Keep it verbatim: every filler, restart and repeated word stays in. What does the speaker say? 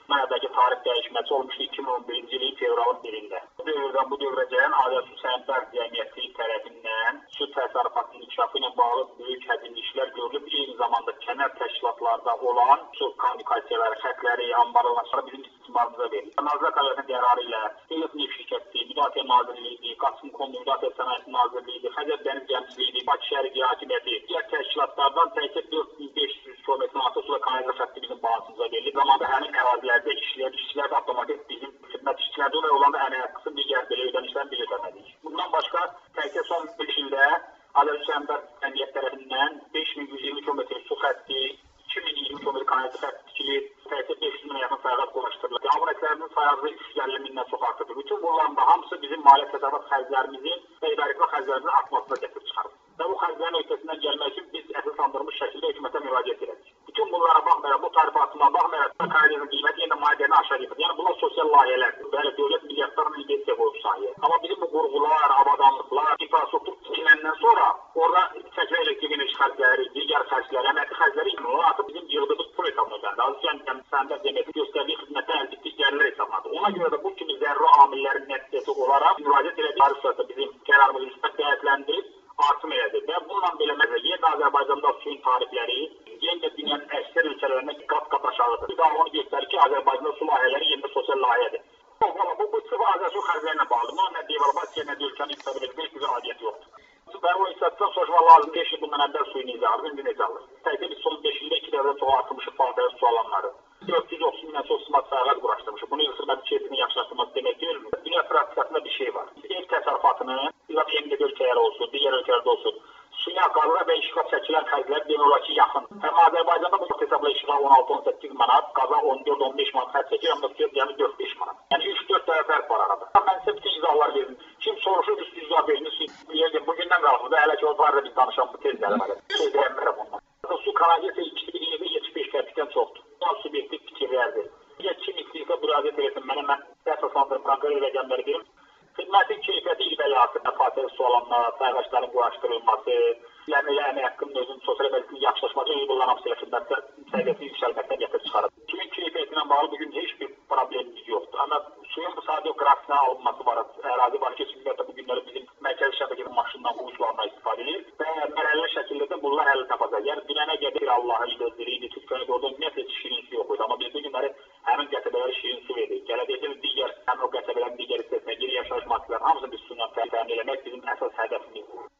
Mənədəki tarix dəyişməsi olmuşdu iki min on birinci ilin fevralın birində. Bu dövrdən bu dövrə gələn Azərbaycan Su Səhmdar Cəmiyyəti tərəfindən su təsərrüfatının inkişafı ilə bağlı böyük həcmli işlər görülüb. Eyni zamanda kənar təşkilatlarda olan su kommunikasiyaları, xətləri, anbarlar bizim istismarımıza verilir. Nazirlər Kabinetinin qərarı ilə Dövlət Neft Şirkəti, Müdafiə Nazirliyi, Qasım Kondu Müdafiə Sənayesi Nazirliyi, Xəzər Dəniz Gəmçiliyi, Bakı Şəhər Hakimiyyəti, digər təşkilatlardan təkcə dörd min beş yüz kilometr artıq suda kanalizasiya xətti bizim bağımızda verilir. Zamanda həmin ərazilərdə işləyən işçilər də avtomatik bizim xidmət işçilərdə olay olan əmək haqqısı digər belə ödənişlərini biz ödəmədik. Bundan başqa təkcə son beş ildə Azərbaycan Səhmdar Cəmiyyəti tərəfindən beş min yüz iyirmi kilometr su xətti, iki min iyirmi kilometr kanalizasiya xətti tikilir, təkcə beş yüz minə yaxın fərqat quraşdırılır. Abunətlərinin sayğı üç yüz əlli mindən çox artırdır. Bütün bunların da hamısı bizim maliyyə təsərrüfat xərclərimizin və idarəetmə xərclərimizin artmasına gətirib çıxarır. Və bu xərclərin öhdəsindən gəlmək üçün biz əsaslandırılmış şəkildə hökumətə müraciət edirik. Bütün bunlara baxmayaraq, bu tarifatına baxmayaraq, kanalizasiyanın qiyməti yenə maliyyəni aşağı gedir. Yəni bunlar sosial layihələrdir. Bəli, dövlət milyardlarla investisiya qoyub sahəyə. Amma bizim bu qurğular, avadanlıqlar, infrastruktur tikiləndən sonra orada çəkmə elektrik enerji xərcləri, digər xərcləri, əməkli xərcləri inanılır. Artıq bizim yığdığımız pul hesabına ödəndi. Azərbaycan Səhmdar Cəmiyyəti göstərdiyi xidmətə əldə etdiyi gəlirlər hesabladı. Ona görə də bu kimi zəruri amillərin nəticəsi olaraq müraciət edildiyi tariflərdə bizim qərarımızı müsbət qiymətləndirib artım elədi və bununla belə məsələ yenə Azərbaycanda suyun tarifləri yenə dünyanın əksər ölkələrində qat-qat aşağıdır. Bu da onu göstərir ki, Azərbaycanda su layihələri yenə sosial layihədir. Bu, bu sıfır Azərbaycan xərclərlə bağlı. Bunun nə devalvasiya, nə də ölkənin iqtisadi verilmək bizə adiyyəti yoxdur. Və o iqtisaddan soruşmaq lazım beş il bundan əvvəl suyun necə alır, indi necə alır. Təkcə biz son beş ildə iki dəfə çox artırmışıq fəaliyyət su alanları. dörd yüz otuz mindən çox smart fərqat quraşdırmışıq. Bunu xidmət keyfini yaxşılaşdırmaq demək deyilmi? Dünya praktikasında bir şey var. Ev təsərrüfatını, İran elində ölkələr olsun, digər ölkələrdə olsun, suya qazla və işğal çəkilən xərclər demək olar ki, yaxın. Həm Azərbaycanda bu hesabla işğal on altı on səkkiz manat, qaza on dörd on beş manat xərc çəkir, amma suya yəni dörd beş manat. Yəni üç dörd dəfə fərq var arada. Mən sizə bütün izahlar verdim. Kim soruşur, üst izah verin, bugündən qalxır da, hələ ki o barədə biz danışan bu tez gəlməli. Söz deyəmərəm ondan. Su kanalizasiya iki min iyirmi yetmiş beş qəpikdən çoxdur. Bu subyektiv fikirlərdir. Ya kim istəyirsə müraciət etsin mənə, mən əsaslandırıb proqram rəqəmləri verim. Xidmətin keyfiyyəti idarəsi, fasilə su alanlar, fərqaçların quraşdırılması, yəni əmək haqqının özünün sosial əməkliyin yaxşılaşması, bunların hamısı xidmətdə səviyyəsini yüksəlməkdən gətirib çıxarır. Suyun keyfiyyətinə bağlı bugün heç bir problemimiz yoxdur. Amma suyun bu sadə qrafisine alınması var. Ərazi var ki, ümumiyyətlə bu günləri bizim mərkəzi şəbəkənin maşından quyucularına istifadə edir və mərhələli şəkildə də bunlar həll tapacaq. Yəni dünənə qədər Allah'ın gözləriydi, Türkiyədə orada ümumiyyətlə heç şirin su yox idi. Amma biz bu günləri həmin qəsəbələri şirin su verdik. Gələcəkdə digər həmin o qəsəbələrin digər hissəsinə geri yaşayış maddələrin hamısını biz suyla təmin eləmək bizim əsas hədəfimizdir.